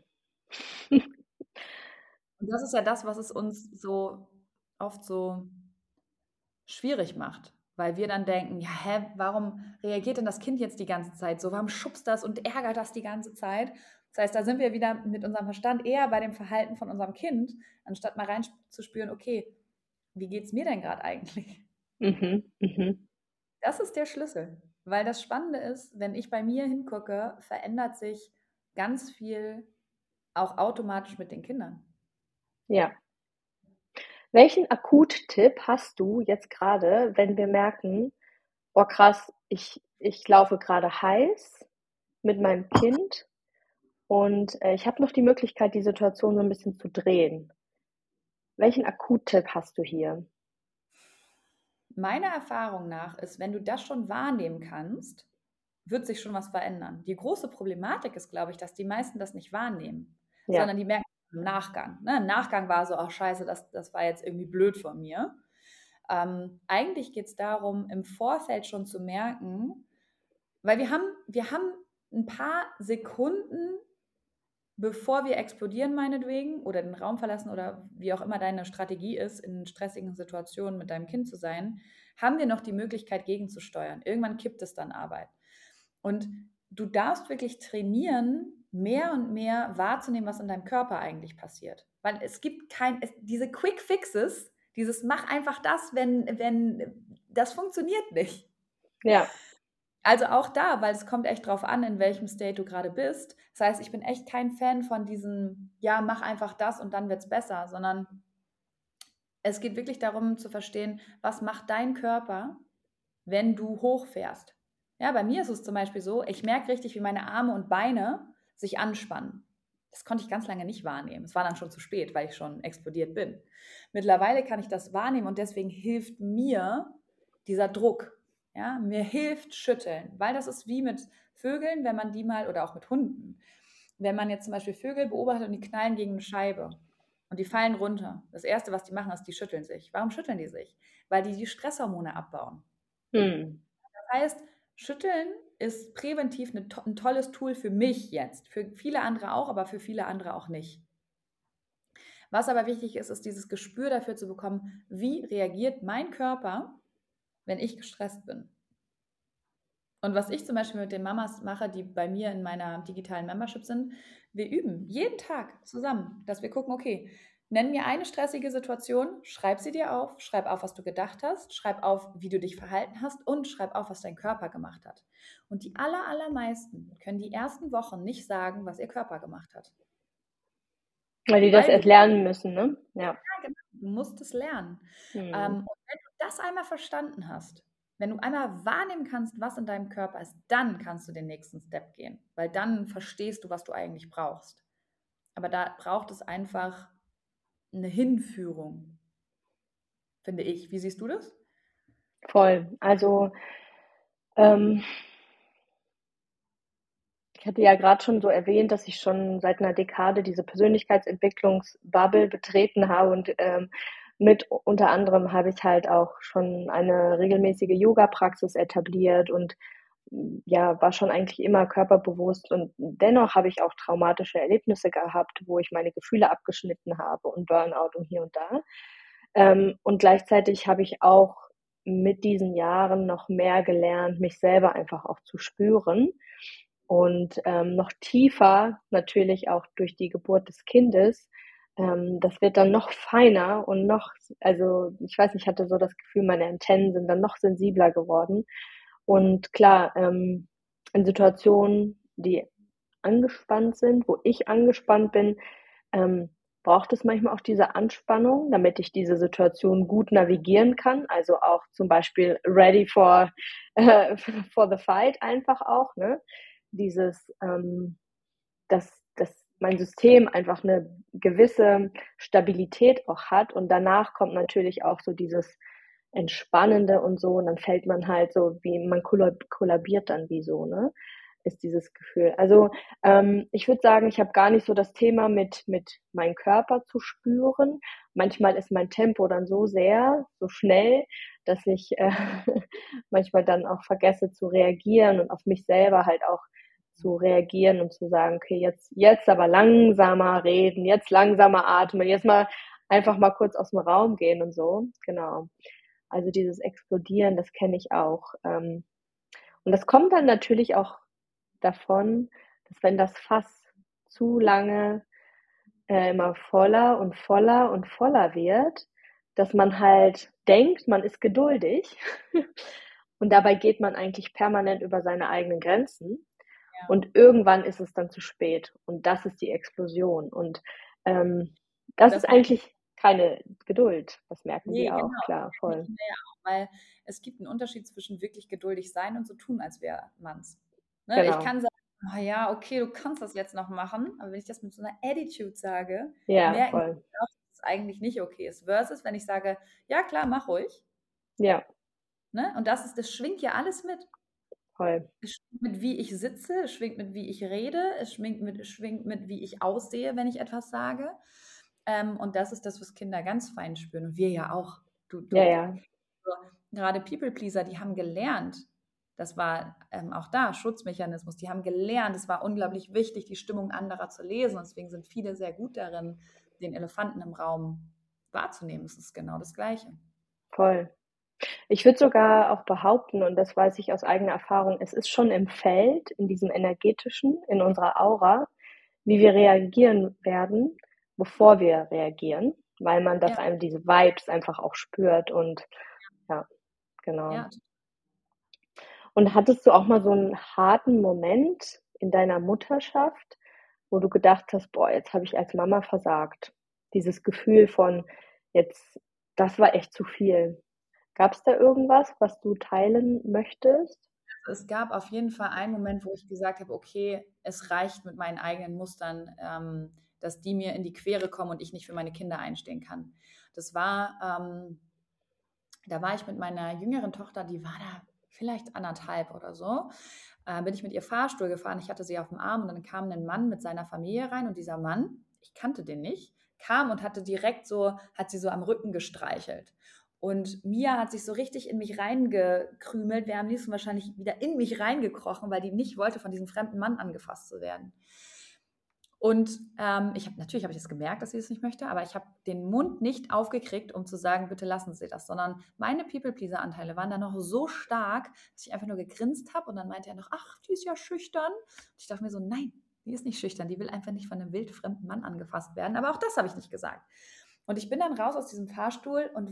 Und das ist ja das, was es uns so oft so schwierig macht, weil wir dann denken, ja, warum reagiert denn das Kind jetzt die ganze Zeit so? Warum schubst das und ärgert das die ganze Zeit? Das heißt, da sind wir wieder mit unserem Verstand eher bei dem Verhalten von unserem Kind, anstatt mal reinzuspüren, okay, wie geht es mir denn gerade eigentlich? Das ist der Schlüssel, weil das Spannende ist, wenn ich bei mir hingucke, verändert sich ganz viel auch automatisch mit den Kindern. Ja. Welchen Akuttipp hast du jetzt gerade, wenn wir merken, oh krass, ich laufe gerade heiß mit meinem Kind und ich habe noch die Möglichkeit, die Situation so ein bisschen zu drehen. Welchen Akuttipp hast du hier? Meiner Erfahrung nach ist, wenn du das schon wahrnehmen kannst, wird sich schon was verändern. Die große Problematik ist, glaube ich, dass die meisten das nicht wahrnehmen, sondern die merken im Nachgang. Ne? Im Nachgang war so, ach scheiße, das war jetzt irgendwie blöd von mir. Eigentlich geht es darum, im Vorfeld schon zu merken, weil wir haben ein paar Sekunden, bevor wir explodieren meinetwegen oder den Raum verlassen oder wie auch immer deine Strategie ist, in stressigen Situationen mit deinem Kind zu sein, haben wir noch die Möglichkeit gegenzusteuern. Irgendwann kippt es dann Arbeit. Und du darfst wirklich trainieren, mehr und mehr wahrzunehmen, was in deinem Körper eigentlich passiert. Weil es gibt diese Quick Fixes, dieses mach einfach das, wenn das funktioniert nicht. Ja. Also auch da, weil es kommt echt drauf an, in welchem State du gerade bist. Das heißt, ich bin echt kein Fan von diesem, ja, mach einfach das und dann wird's besser, sondern es geht wirklich darum zu verstehen, was macht dein Körper, wenn du hochfährst. Ja, bei mir ist es zum Beispiel so, ich merke richtig, wie meine Arme und Beine sich anspannen. Das konnte ich ganz lange nicht wahrnehmen. Es war dann schon zu spät, weil ich schon explodiert bin. Mittlerweile kann ich das wahrnehmen und deswegen hilft mir dieser Druck. Ja, mir hilft Schütteln, weil das ist wie mit Vögeln, wenn man die mal, oder auch mit Hunden, wenn man jetzt zum Beispiel Vögel beobachtet und die knallen gegen eine Scheibe und die fallen runter. Das Erste, was die machen, ist, die schütteln sich. Warum schütteln die sich? Weil die Stresshormone abbauen. Das heißt, Schütteln ist präventiv ein tolles Tool für mich jetzt, für viele andere auch, aber für viele andere auch nicht. Was aber wichtig ist, ist dieses Gespür dafür zu bekommen, wie reagiert mein Körper, wenn ich gestresst bin. Und was ich zum Beispiel mit den Mamas mache, die bei mir in meiner digitalen Membership sind, wir üben jeden Tag zusammen, dass wir gucken, okay, nenn mir eine stressige Situation, schreib sie dir auf, schreib auf, was du gedacht hast, schreib auf, wie du dich verhalten hast und schreib auf, was dein Körper gemacht hat. Und die allermeisten können die ersten Wochen nicht sagen, was ihr Körper gemacht hat. Weil die das erst lernen müssen, ne? Ja, genau. Du musst es lernen. Und wenn du das einmal verstanden hast, wenn du einmal wahrnehmen kannst, was in deinem Körper ist, dann kannst du den nächsten Step gehen, weil dann verstehst du, was du eigentlich brauchst. Aber da braucht es einfach eine Hinführung, finde ich. Wie siehst du das? voll. Also ich hatte ja gerade schon so erwähnt, dass ich schon seit einer Dekade diese Persönlichkeitsentwicklungsbubble betreten habe und mit unter anderem habe ich halt auch schon eine regelmäßige Yoga-Praxis etabliert und ja, war schon eigentlich immer körperbewusst und dennoch habe ich auch traumatische Erlebnisse gehabt, wo ich meine Gefühle abgeschnitten habe und Burnout und hier und da. Und gleichzeitig habe ich auch mit diesen Jahren noch mehr gelernt, mich selber einfach auch zu spüren. Und noch tiefer natürlich auch durch die Geburt des Kindes das wird dann noch feiner und noch, also ich weiß nicht, ich hatte so das Gefühl, meine Antennen sind dann noch sensibler geworden. Und klar, in Situationen, die angespannt sind, wo ich angespannt bin, ähm, braucht es manchmal auch diese Anspannung, damit ich diese Situation gut navigieren kann. Also auch zum Beispiel ready for the fight einfach auch, ne? Dieses, dass mein System einfach eine gewisse Stabilität auch hat und danach kommt natürlich auch so dieses Entspannende und so und dann fällt man halt so, wie man kollabiert dann wie so, ne? Ist dieses Gefühl. Also ich würde sagen, ich habe gar nicht so das Thema mit meinem Körper zu spüren. Manchmal ist mein Tempo dann so schnell, dass ich manchmal dann auch vergesse zu reagieren und auf mich selber halt auch zu reagieren und zu sagen, okay, jetzt aber langsamer reden, jetzt langsamer atmen, jetzt mal einfach mal kurz aus dem Raum gehen und so. Genau. Also dieses Explodieren, das kenne ich auch. Und das kommt dann natürlich auch davon, dass wenn das Fass zu lange immer voller und voller und voller wird, dass man halt denkt, man ist geduldig und dabei geht man eigentlich permanent über seine eigenen Grenzen und irgendwann ist es dann zu spät und das ist die Explosion und das ist eigentlich keine Geduld, das merken die auch, genau. klar, voll. Ja, weil es gibt einen Unterschied zwischen wirklich geduldig sein und so tun, als wäre man's. Ne? Genau. Ich kann sagen, oh ja, okay, du kannst das jetzt noch machen, aber wenn ich das mit so einer Attitude sage, Ja, merken voll. die auch, dass es eigentlich nicht okay ist. Versus, wenn ich sage, ja klar, mach ruhig. Ja. Ne? Und das schwingt ja alles mit. Voll. Es schwingt mit, wie ich sitze, es schwingt mit, wie ich rede, es schwingt mit, wie ich aussehe, wenn ich etwas sage. Und das ist das, was Kinder ganz fein spüren. Und wir ja auch. Ja. Gerade People-Pleaser, die haben gelernt, das war auch da Schutzmechanismus, die haben gelernt, es war unglaublich wichtig, die Stimmung anderer zu lesen. Und deswegen sind viele sehr gut darin, den Elefanten im Raum wahrzunehmen. Es ist genau das Gleiche. Voll. Ich würde sogar auch behaupten, und das weiß ich aus eigener Erfahrung, es ist schon im Feld, in diesem energetischen, in unserer Aura, wie wir reagieren werden, bevor wir reagieren, weil man das einem diese Vibes einfach auch spürt und ja, genau. Ja. Und hattest du auch mal so einen harten Moment in deiner Mutterschaft, wo du gedacht hast, boah, jetzt habe ich als Mama versagt? Dieses Gefühl von jetzt, das war echt zu viel. Gab es da irgendwas, was du teilen möchtest? Es gab auf jeden Fall einen Moment, wo ich gesagt habe, okay, es reicht mit meinen eigenen Mustern, dass die mir in die Quere kommen und ich nicht für meine Kinder einstehen kann. Das war, da war ich mit meiner jüngeren Tochter, die war da vielleicht 1,5 oder so, bin ich mit ihr Fahrstuhl gefahren. Ich hatte sie auf dem Arm und dann kam ein Mann mit seiner Familie rein und dieser Mann, ich kannte den nicht, kam und hat sie so am Rücken gestreichelt. Und Mia hat sich so richtig in mich reingekrümelt, wäre am liebsten wahrscheinlich wieder in mich reingekrochen, weil die nicht wollte, von diesem fremden Mann angefasst zu werden. Und natürlich habe ich das gemerkt, dass sie das nicht möchte, aber ich habe den Mund nicht aufgekriegt, um zu sagen, bitte lassen Sie das, sondern meine People-Pleaser-Anteile waren da noch so stark, dass ich einfach nur gegrinst habe und dann meinte er noch, ach, die ist ja schüchtern. Und ich dachte mir so, nein, die ist nicht schüchtern, die will einfach nicht von einem wildfremden Mann angefasst werden, aber auch das habe ich nicht gesagt. Und ich bin dann raus aus diesem Fahrstuhl und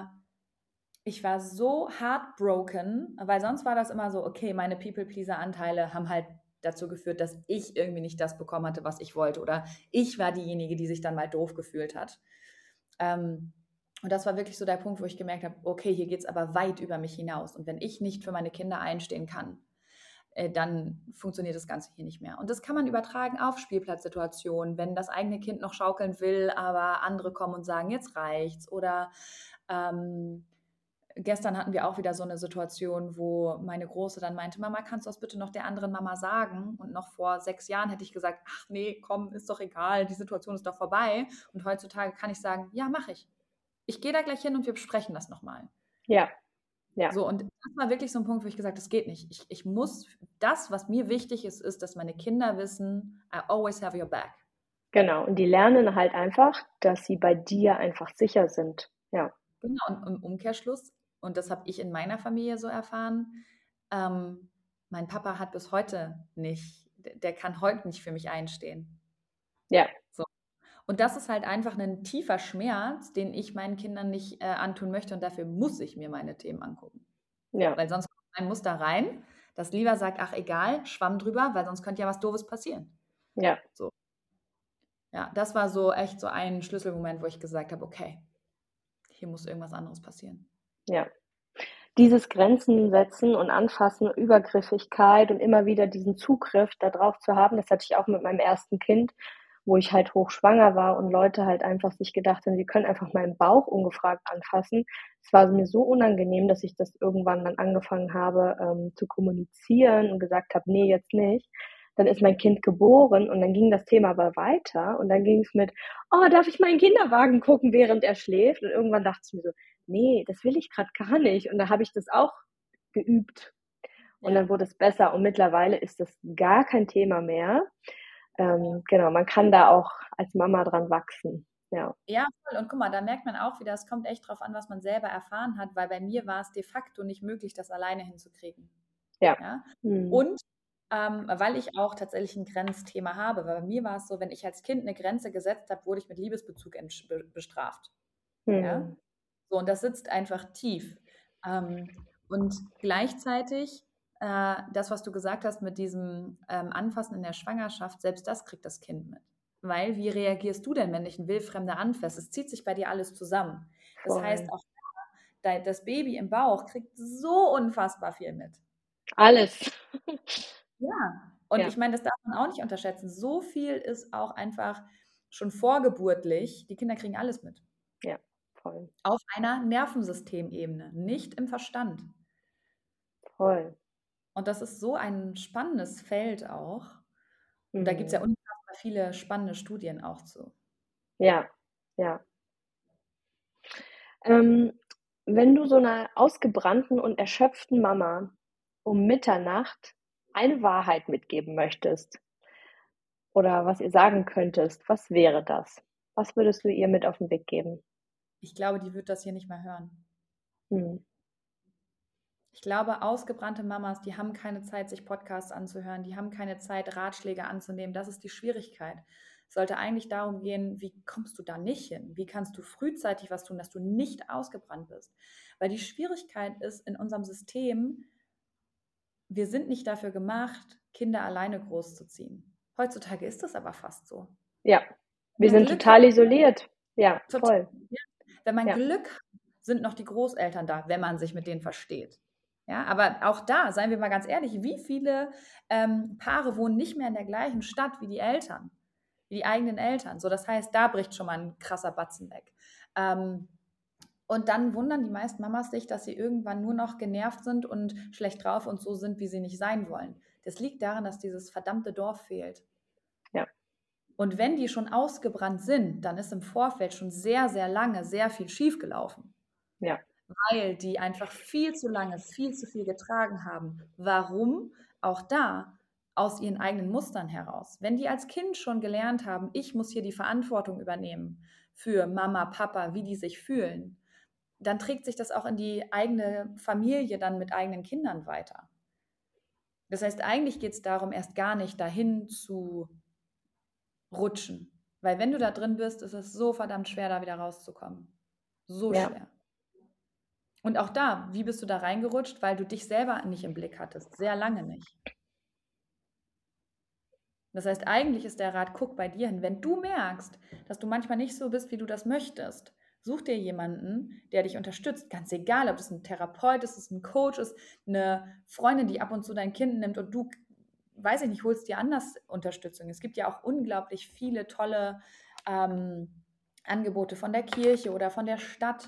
ich war so heartbroken, weil sonst war das immer so, okay, meine People-Pleaser-Anteile haben halt dazu geführt, dass ich irgendwie nicht das bekommen hatte, was ich wollte. Oder ich war diejenige, die sich dann mal doof gefühlt hat. Und das war wirklich so der Punkt, wo ich gemerkt habe, okay, hier geht es aber weit über mich hinaus. Und wenn ich nicht für meine Kinder einstehen kann, dann funktioniert das Ganze hier nicht mehr. Und das kann man übertragen auf Spielplatzsituationen, wenn das eigene Kind noch schaukeln will, aber andere kommen und sagen, jetzt reicht's. Oder gestern hatten wir auch wieder so eine Situation, wo meine Große dann meinte, Mama, kannst du das bitte noch der anderen Mama sagen? Und noch vor 6 Jahren hätte ich gesagt, ach nee, komm, ist doch egal, die Situation ist doch vorbei. Und heutzutage kann ich sagen, ja, mache ich. Ich gehe da gleich hin und wir besprechen das nochmal. Ja. So, und das war wirklich so ein Punkt, wo ich gesagt habe, das geht nicht. Ich muss, das, was mir wichtig ist, ist, dass meine Kinder wissen, I always have your back. Genau, und die lernen halt einfach, dass sie bei dir einfach sicher sind. Ja. Genau, und im Umkehrschluss, und das habe ich in meiner Familie so erfahren, mein Papa hat bis heute nicht, der kann heute nicht für mich einstehen. Ja. So. Und das ist halt einfach ein tiefer Schmerz, den ich meinen Kindern nicht antun möchte und dafür muss ich mir meine Themen angucken. Ja, Weil sonst kommt ein Muster rein, das lieber sagt, ach egal, Schwamm drüber, weil sonst könnte ja was Doofes passieren. ja. So. Ja, das war so echt so ein Schlüsselmoment, wo ich gesagt habe, okay, hier muss irgendwas anderes passieren. Ja. Dieses Grenzen setzen und anfassen, Übergriffigkeit und immer wieder diesen Zugriff da drauf zu haben, das hatte ich auch mit meinem ersten Kind, wo ich halt hochschwanger war und Leute halt einfach sich gedacht haben, sie können einfach meinen Bauch ungefragt anfassen. Es war mir so unangenehm, dass ich das irgendwann dann angefangen habe zu kommunizieren und gesagt habe, nee, jetzt nicht. Dann ist mein Kind geboren und dann ging das Thema aber weiter und dann ging es mit, oh, darf ich meinen Kinderwagen gucken, während er schläft? Und irgendwann dachte ich mir so, nee, das will ich gerade gar nicht. Und da habe ich das auch geübt. Und Ja. dann wurde es besser. Und mittlerweile ist das gar kein Thema mehr. Genau, man kann da auch als Mama dran wachsen. Ja, Ja, voll. Und guck mal, da merkt man auch wieder, es kommt echt drauf an, was man selber erfahren hat, weil bei mir war es de facto nicht möglich, das alleine hinzukriegen. ja. Ja? Hm. Und weil ich auch tatsächlich ein Grenzthema habe, weil bei mir war es so, wenn ich als Kind eine Grenze gesetzt habe, wurde ich mit Liebesbezug bestraft. Ja? Hm. So, und das sitzt einfach tief. Und gleichzeitig, das, was du gesagt hast mit diesem Anfassen in der Schwangerschaft, selbst das kriegt das Kind mit. Weil, wie reagierst du denn, wenn dich ein Wildfremder anfasst? Es zieht sich bei dir alles zusammen. Das heißt, Voll. auch das Baby im Bauch kriegt so unfassbar viel mit. Alles. Ja. Und Ja, ich meine, das darf man auch nicht unterschätzen. So viel ist auch einfach schon vorgeburtlich. Die Kinder kriegen alles mit. ja, voll. Auf einer Nervensystemebene, nicht im Verstand. Voll. Und das ist so ein spannendes Feld auch. Und da gibt es ja Hm. unfassbar viele spannende Studien auch zu. Ja, ja. Wenn du so einer ausgebrannten und erschöpften Mama um Mitternacht eine Wahrheit mitgeben möchtest oder was ihr sagen könntest, was wäre das? Was würdest du ihr mit auf den Weg geben? Ich glaube, die wird das hier nicht mehr hören. Hm. Ich glaube, ausgebrannte Mamas, die haben keine Zeit, sich Podcasts anzuhören, die haben keine Zeit, Ratschläge anzunehmen. Das ist die Schwierigkeit. Es sollte eigentlich darum gehen, wie kommst du da nicht hin? Wie kannst du frühzeitig was tun, dass du nicht ausgebrannt bist? Weil die Schwierigkeit ist in unserem System, wir sind nicht dafür gemacht, Kinder alleine großzuziehen. Heutzutage ist das aber fast so. Ja, wir Wenn man sind Glück total hat, isoliert. Ja, total, voll. ja. Wenn man Ja, Glück hat, sind noch die Großeltern da, wenn man sich mit denen versteht. Ja, aber auch da, seien wir mal ganz ehrlich, wie viele Paare wohnen nicht mehr in der gleichen Stadt wie die Eltern, wie die eigenen Eltern. So, das heißt, da bricht schon mal ein krasser Batzen weg. Und dann wundern die meisten Mamas sich, dass sie irgendwann nur noch genervt sind und schlecht drauf und so sind, wie sie nicht sein wollen. Das liegt daran, dass dieses verdammte Dorf fehlt. ja, Und wenn die schon ausgebrannt sind, dann ist im Vorfeld schon sehr, sehr lange sehr viel schiefgelaufen. ja, Weil die einfach viel zu lange, viel zu viel getragen haben. Warum? Auch da aus ihren eigenen Mustern heraus. Wenn die als Kind schon gelernt haben, ich muss hier die Verantwortung übernehmen für Mama, Papa, wie die sich fühlen, dann trägt sich das auch in die eigene Familie dann mit eigenen Kindern weiter. Das heißt, eigentlich geht es darum, erst gar nicht dahin zu rutschen. Weil wenn du da drin bist, ist es so verdammt schwer, da wieder rauszukommen. So ja, schwer. Und auch da, wie bist du da reingerutscht? Weil du dich selber nicht im Blick hattest. Sehr lange nicht. Das heißt, eigentlich ist der Rat, guck bei dir hin. Wenn du merkst, dass du manchmal nicht so bist, wie du das möchtest, such dir jemanden, der dich unterstützt. Ganz egal, ob das ein Therapeut ist, ein Coach ist, eine Freundin, die ab und zu dein Kind nimmt und du, weiß ich nicht, holst dir anders Unterstützung. Es gibt ja auch unglaublich viele tolle Angebote von der Kirche oder von der Stadt.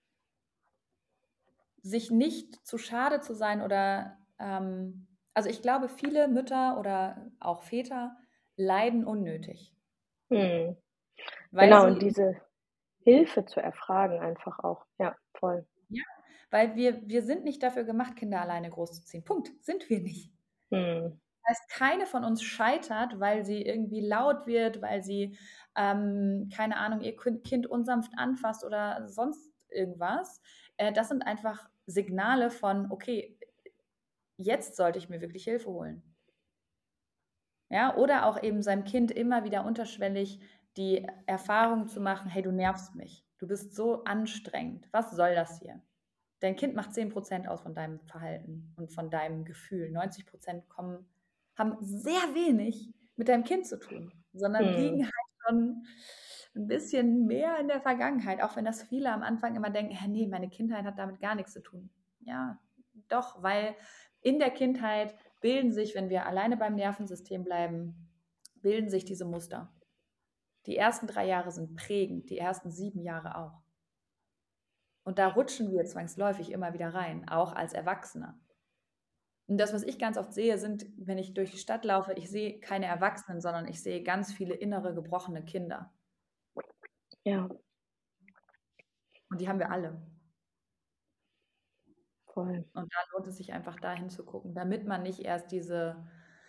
Sich nicht zu schade zu sein oder, also ich glaube, viele Mütter oder auch Väter leiden unnötig, hm. weil Genau, und sie, diese Hilfe zu erfragen einfach auch. Ja, voll. ja, weil wir sind nicht dafür gemacht, Kinder alleine großzuziehen. Punkt. Sind wir nicht. Hm. Das heißt, keine von uns scheitert, weil sie irgendwie laut wird, weil sie, keine Ahnung, ihr Kind unsanft anfasst oder sonst irgendwas. Das sind einfach Signale von, okay, jetzt sollte ich mir wirklich Hilfe holen. Ja, oder auch eben seinem Kind immer wieder unterschwellig die Erfahrung zu machen, hey, du nervst mich, du bist so anstrengend, was soll das hier? Dein Kind macht 10% aus von deinem Verhalten und von deinem Gefühl. 90% haben sehr wenig mit deinem Kind zu tun, sondern liegen halt schon ein bisschen mehr in der Vergangenheit, auch wenn das viele am Anfang immer denken, nee, meine Kindheit hat damit gar nichts zu tun. Ja, doch, weil in der Kindheit bilden sich, wenn wir alleine beim Nervensystem bleiben, bilden sich diese Muster. Die ersten 3 Jahre sind prägend, die ersten 7 Jahre auch. Und da rutschen wir zwangsläufig immer wieder rein, auch als Erwachsene. Und das, was ich ganz oft sehe, sind, wenn ich durch die Stadt laufe, ich sehe keine Erwachsenen, sondern ich sehe ganz viele innere, gebrochene Kinder. Ja, Und die haben wir alle. voll. Und da lohnt es sich einfach dahin zu gucken, damit man nicht erst diese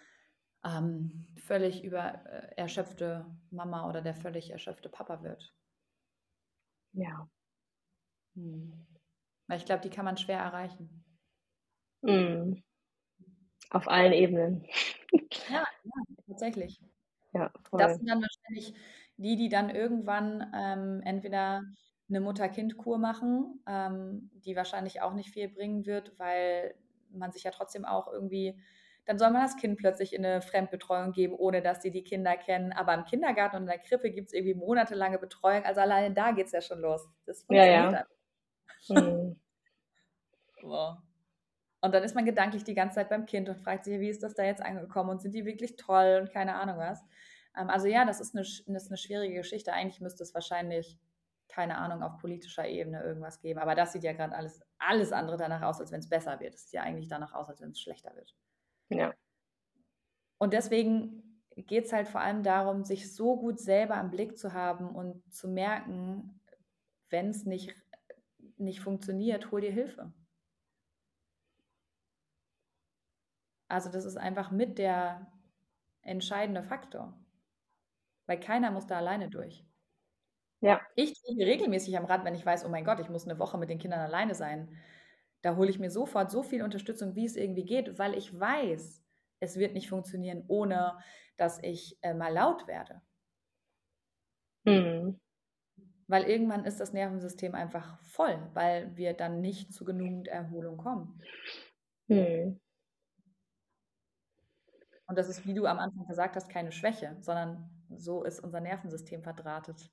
völlig erschöpfte Mama oder der völlig erschöpfte Papa wird. Ja. Weil ich glaube, die kann man schwer erreichen. Auf allen Ebenen. Ja, tatsächlich. Ja, voll. Das sind dann wahrscheinlich die dann irgendwann entweder eine Mutter-Kind-Kur machen, die wahrscheinlich auch nicht viel bringen wird, weil man sich ja trotzdem auch irgendwie, dann soll man das Kind plötzlich in eine Fremdbetreuung geben, ohne dass die Kinder kennen. Aber im Kindergarten und in der Krippe gibt es irgendwie monatelange Betreuung. Also alleine da geht es ja schon los. Das funktioniert dann. So. Und dann ist man gedanklich die ganze Zeit beim Kind und fragt sich, wie ist das da jetzt angekommen und sind die wirklich toll und keine Ahnung was. Also ja, das ist eine schwierige Geschichte. Eigentlich müsste es wahrscheinlich, keine Ahnung, auf politischer Ebene irgendwas geben. Aber das sieht ja gerade alles andere danach aus, als wenn es besser wird. Es sieht ja eigentlich danach aus, als wenn es schlechter wird. Ja. Und deswegen geht es halt vor allem darum, sich so gut selber im Blick zu haben und zu merken, wenn es nicht funktioniert, hol dir Hilfe. Also das ist einfach mit der entscheidende Faktor. Weil keiner muss da alleine durch. Ja. Ich ziehe regelmäßig am Rad, wenn ich weiß, oh mein Gott, ich muss eine Woche mit den Kindern alleine sein. Da hole ich mir sofort so viel Unterstützung, wie es irgendwie geht, weil ich weiß, es wird nicht funktionieren, ohne dass ich mal laut werde. Weil irgendwann ist das Nervensystem einfach voll, weil wir dann nicht zu genügend Erholung kommen. Und das ist, wie du am Anfang gesagt hast, keine Schwäche, sondern so ist unser Nervensystem verdrahtet.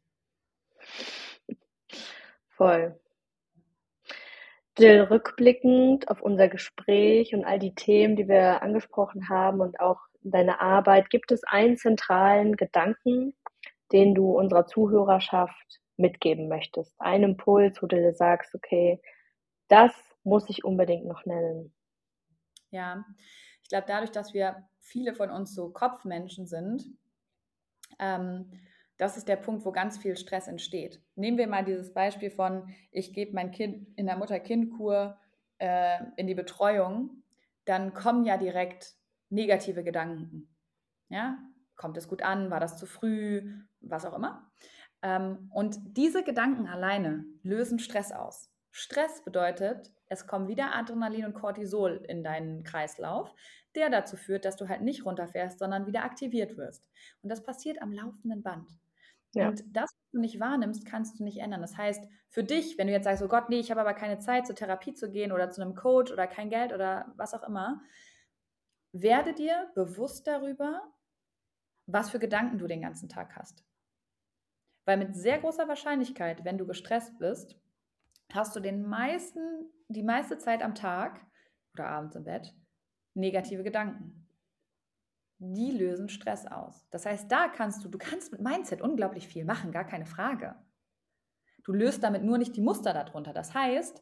Voll. Jill, rückblickend auf unser Gespräch und all die Themen, die wir angesprochen haben und auch deine Arbeit, gibt es einen zentralen Gedanken, den du unserer Zuhörerschaft mitgeben möchtest? Einen Impuls, wo du dir sagst, okay, das muss ich unbedingt noch nennen. Ja, ich glaube, dadurch, dass wir viele von uns so Kopfmenschen sind, das ist der Punkt, wo ganz viel Stress entsteht. Nehmen wir mal dieses Beispiel von, ich gebe mein Kind in der Mutter-Kind-Kur in die Betreuung, dann kommen ja direkt negative Gedanken. Ja? Kommt es gut an? War das zu früh? Was auch immer. Und diese Gedanken alleine lösen Stress aus. Stress bedeutet, es kommen wieder Adrenalin und Cortisol in deinen Kreislauf, der dazu führt, dass du halt nicht runterfährst, sondern wieder aktiviert wirst. Und das passiert am laufenden Band. Ja. Und das, was du nicht wahrnimmst, kannst du nicht ändern. Das heißt, für dich, wenn du jetzt sagst, oh Gott, nee, ich habe aber keine Zeit, zur Therapie zu gehen oder zu einem Coach oder kein Geld oder was auch immer, werde dir bewusst darüber, was für Gedanken du den ganzen Tag hast. Weil mit sehr großer Wahrscheinlichkeit, wenn du gestresst bist, hast du die meiste Zeit am Tag oder abends im Bett negative Gedanken. Die lösen Stress aus. Das heißt, du kannst mit Mindset unglaublich viel machen, gar keine Frage. Du löst damit nur nicht die Muster darunter. Das heißt,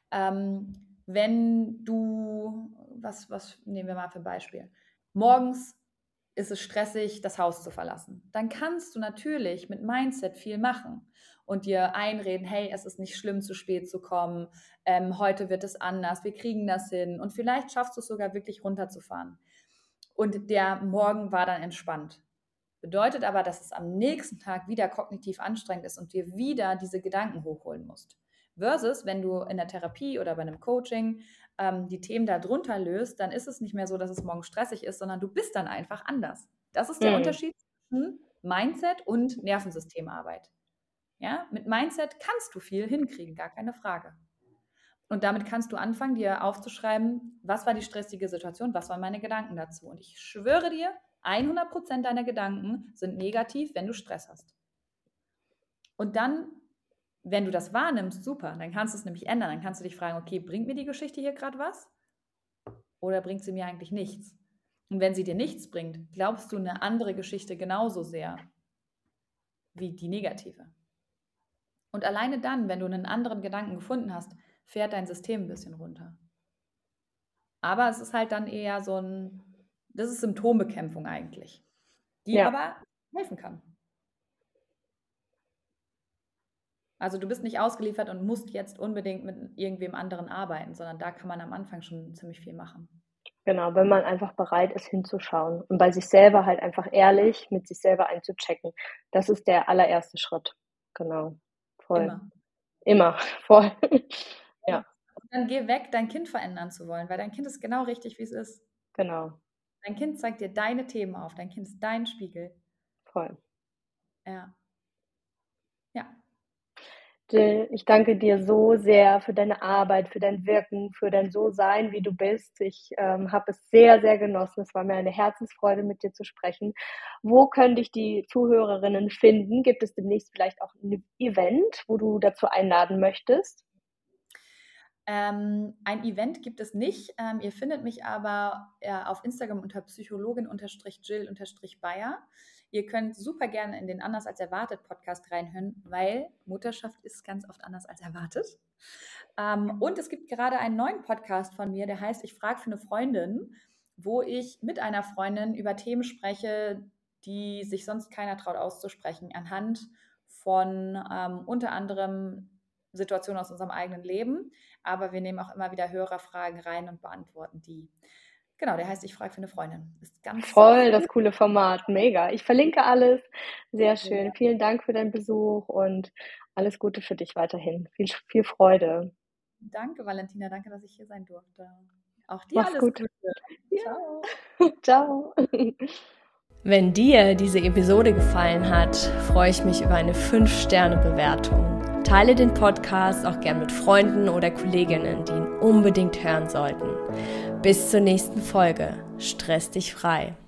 wenn du, was nehmen wir mal für ein Beispiel, morgens ist es stressig, das Haus zu verlassen, dann kannst du natürlich mit Mindset viel machen und dir einreden, hey, es ist nicht schlimm, zu spät zu kommen, heute wird es anders, wir kriegen das hin und vielleicht schaffst du es sogar wirklich runterzufahren. Und der Morgen war dann entspannt. Bedeutet aber, dass es am nächsten Tag wieder kognitiv anstrengend ist und dir wieder diese Gedanken hochholen musst. Versus, wenn du in der Therapie oder bei einem Coaching die Themen da drunter löst, dann ist es nicht mehr so, dass es morgen stressig ist, sondern du bist dann einfach anders. Das ist der Unterschied zwischen Mindset und Nervensystemarbeit. Ja, mit Mindset kannst du viel hinkriegen, gar keine Frage. Und damit kannst du anfangen, dir aufzuschreiben, was war die stressige Situation, was waren meine Gedanken dazu. Und ich schwöre dir, 100% deiner Gedanken sind negativ, wenn du Stress hast. Und dann, wenn du das wahrnimmst, super, dann kannst du es nämlich ändern. Dann kannst du dich fragen, okay, bringt mir die Geschichte hier gerade was? Oder bringt sie mir eigentlich nichts? Und wenn sie dir nichts bringt, glaubst du eine andere Geschichte genauso sehr wie die negative. Und alleine dann, wenn du einen anderen Gedanken gefunden hast, fährt dein System ein bisschen runter. Aber es ist halt dann eher das ist Symptombekämpfung eigentlich, die aber helfen kann. Also du bist nicht ausgeliefert und musst jetzt unbedingt mit irgendwem anderen arbeiten, sondern da kann man am Anfang schon ziemlich viel machen. Genau, wenn man einfach bereit ist, hinzuschauen und bei sich selber halt einfach ehrlich mit sich selber einzuchecken. Das ist der allererste Schritt. Genau. Voll. Immer. Voll. Ja. Und dann geh weg, dein Kind verändern zu wollen, weil dein Kind ist genau richtig, wie es ist. Genau. Dein Kind zeigt dir deine Themen auf. Dein Kind ist dein Spiegel. Voll. Ja. Jill, ich danke dir so sehr für deine Arbeit, für dein Wirken, für dein So-Sein, wie du bist. Ich habe es sehr, sehr genossen. Es war mir eine Herzensfreude, mit dir zu sprechen. Wo können dich die Zuhörerinnen finden? Gibt es demnächst vielleicht auch ein Event, wo du dazu einladen möchtest? Ein Event gibt es nicht. Ihr findet mich aber auf Instagram unter Psychologin_Jill_Bayer. Ihr könnt super gerne in den Anders als erwartet Podcast reinhören, weil Mutterschaft ist ganz oft anders als erwartet. Und es gibt gerade einen neuen Podcast von mir, der heißt Ich frage für eine Freundin, wo ich mit einer Freundin über Themen spreche, die sich sonst keiner traut auszusprechen, anhand von unter anderem Situationen aus unserem eigenen Leben. Aber wir nehmen auch immer wieder Hörerfragen rein und beantworten die. Genau, der heißt Ich frage für eine Freundin. Ist ganz voll das coole Format, mega. Ich verlinke alles. Sehr schön. Ja. Vielen Dank für deinen Besuch und alles Gute für dich weiterhin. Viel Freude. Danke, Valentina. Danke, dass ich hier sein durfte. Auch dir Mach's alles gut. Gute. Ja. Ciao. Wenn dir diese Episode gefallen hat, freue ich mich über eine 5-Sterne-Bewertung. Teile den Podcast auch gern mit Freunden oder Kolleginnen, die ihn unbedingt hören sollten. Bis zur nächsten Folge. Stress dich frei.